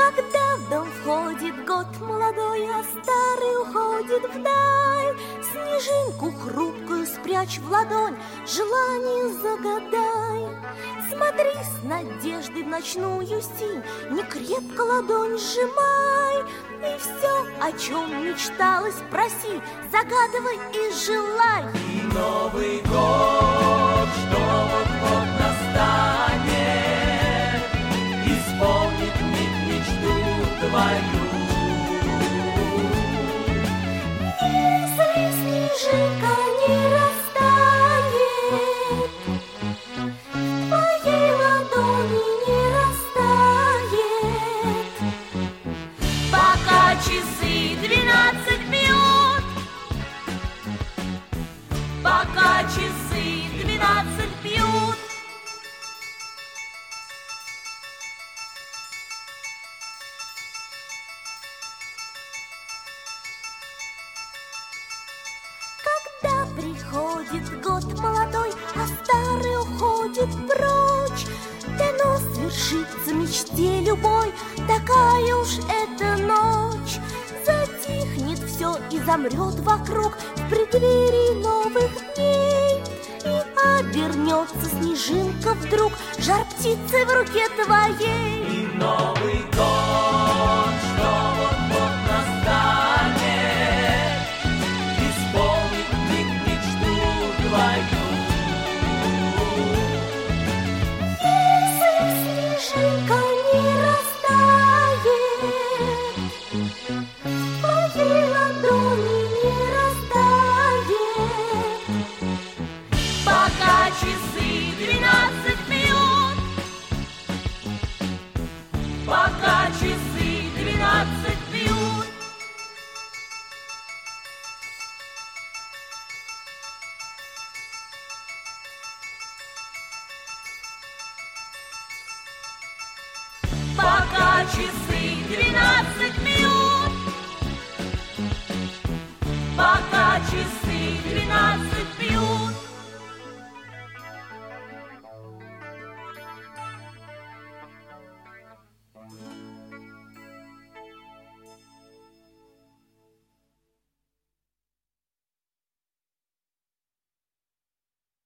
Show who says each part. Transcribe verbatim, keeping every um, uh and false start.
Speaker 1: Когда в дом входит год молодой, а старый уходит вдаль, снежинку хрупкую спрячь в ладонь, желание загадай. Смотри с надеждой в ночную синь, не крепко ладонь сжимай, и все, о чем мечталось, проси, загадывай и желай.
Speaker 2: И Новый год, что вот-вот настанет, исполнит миг мечту твою.
Speaker 1: Если снежинка не растает, в твоей ладони не растает,
Speaker 2: Пока часы двенадцать бьют, пока часы двенадцать бьют.
Speaker 1: когда приходит год молодой, а старый уходит прочь, дано свершится мечте любой, такая уж эта ночь. Затихнет все и замрет вокруг в преддверии новых дней, и обернется снежинка вдруг жар птицы в руке твоей.
Speaker 2: И Новый год, что вот-вот настанет, исполнит миг мечту твою.
Speaker 1: Если снежинка не растает, в твоей ладони не растает,
Speaker 2: Пока часы двенадцать бьют, пока часы двенадцать бьют. Пока часы двенадцать бьют, пока часы двенадцать